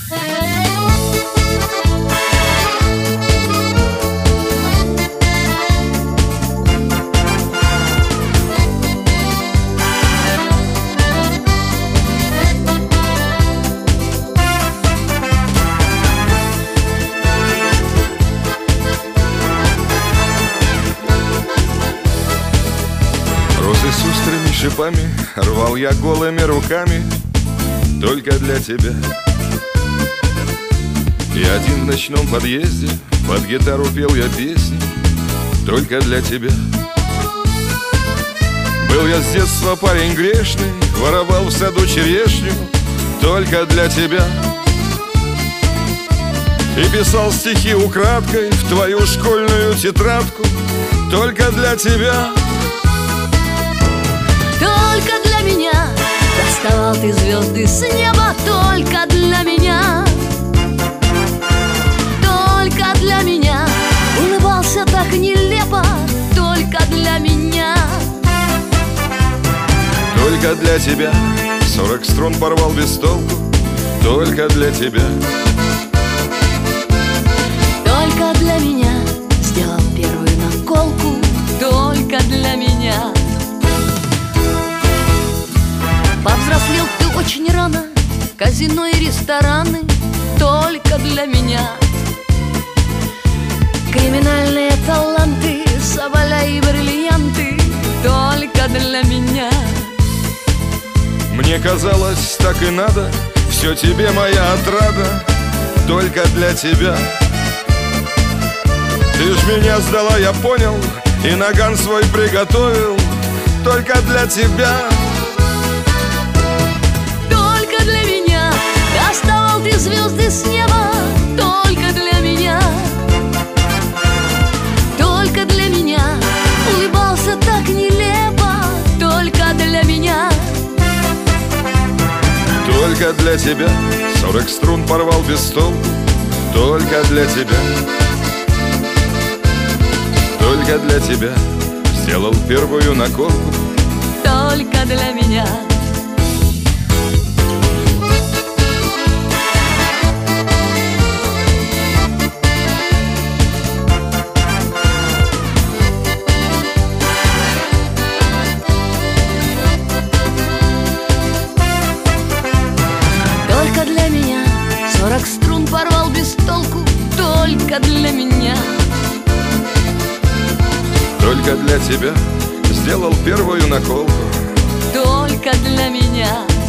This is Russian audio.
Розы с острыми шипами рвал я голыми руками только для тебя. И один в ночном подъезде под гитару пел я песни только для тебя. Был я с детства парень грешный, воровал в саду черешню только для тебя. И писал стихи украдкой в твою школьную тетрадку только для тебя. Только для меня доставал ты звезды с неба, только для меня. Только для меня улыбался так нелепо, только для меня. Только для тебя 40 струн порвал без толку, только для тебя. Только для меня сделал первую наколку, только для меня. Повзрослел ты очень рано, казино и рестораны только для меня. Криминальные таланты, соболя и бриллианты только для меня. Мне казалось, так и надо, все тебе моя отрада, только для тебя. Ты ж меня сдала, я понял, и наган свой приготовил только для тебя. Только для меня доставал ты звезды с неба, только для меня. Только для меня улыбался так нелепо, только для меня. Только для тебя 40 струн порвал без толку, только для тебя. Только для тебя сделал первую наколку, только для меня. Только для меня 40 струн порвал без толку, только для меня. Только для тебя сделал первую наколку, только для меня.